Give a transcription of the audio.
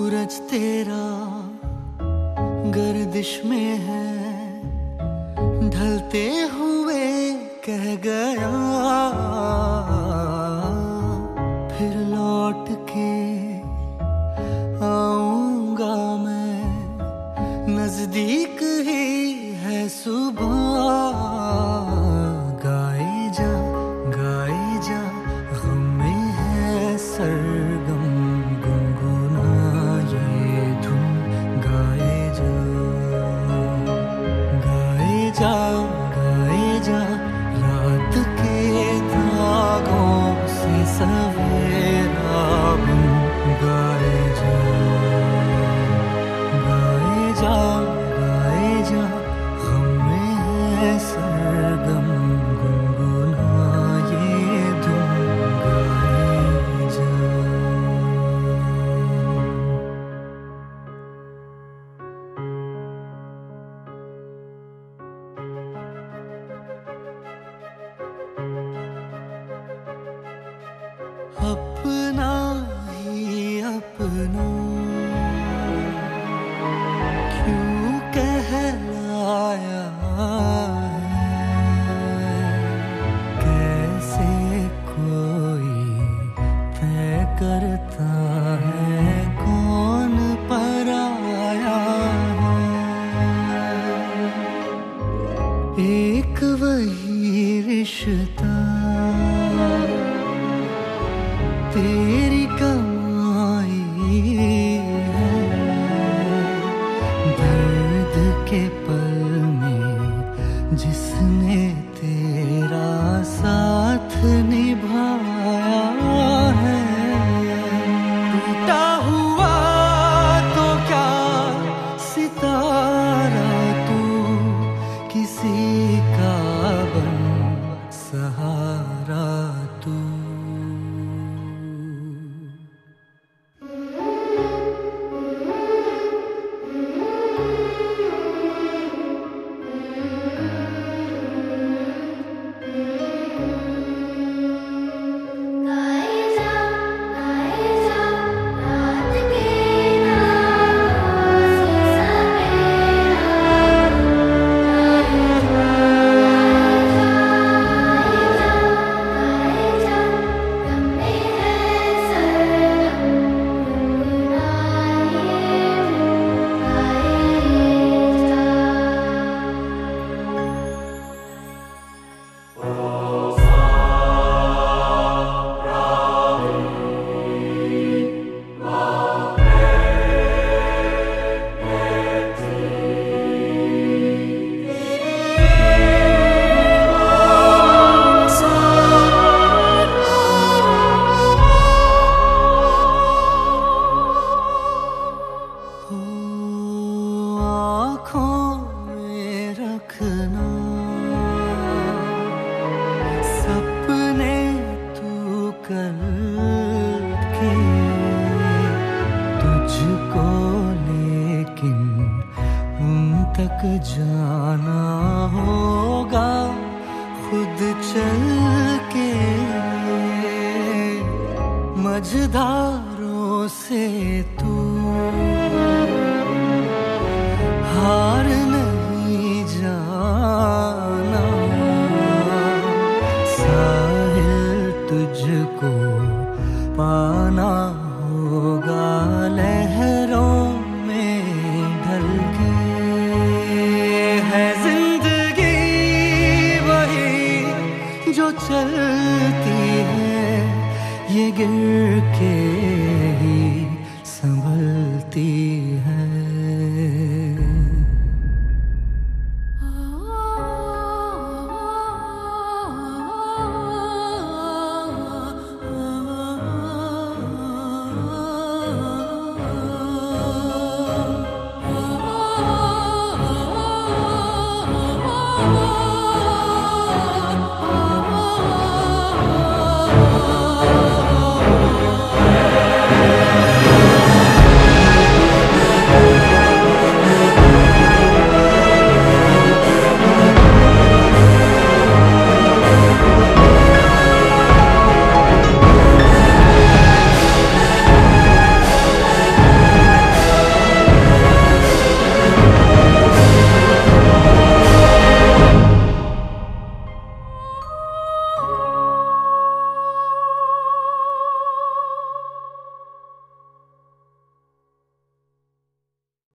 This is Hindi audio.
सूरज तेरा गर्दिश में है, ढलते हुए कह गया फिर लौट के आऊंगा मैं, नजदीक ही है सुबह। गाए जा गम में है सरगम, गुनगुना ये धुन। गाए जा रात के धागों से सवेरा बुन। गाए जा गम में है सरगम, गुनगुना ये धुन। गाए जा। अपना ही अपना क्यों कहलाया है, कैसे कोई तय करता है कौन पराया है। एक वही रिश्ता तेरी कमाई है, दर्द के पल में जिसने तेरा साथ निभाया है। टूटा हुआ तो क्या सितारा तू, किसी का बन सहारा तू। सपने तू करके तुझको लेकिन उन तक जाना होगा खुद चल के। मझधारों से तू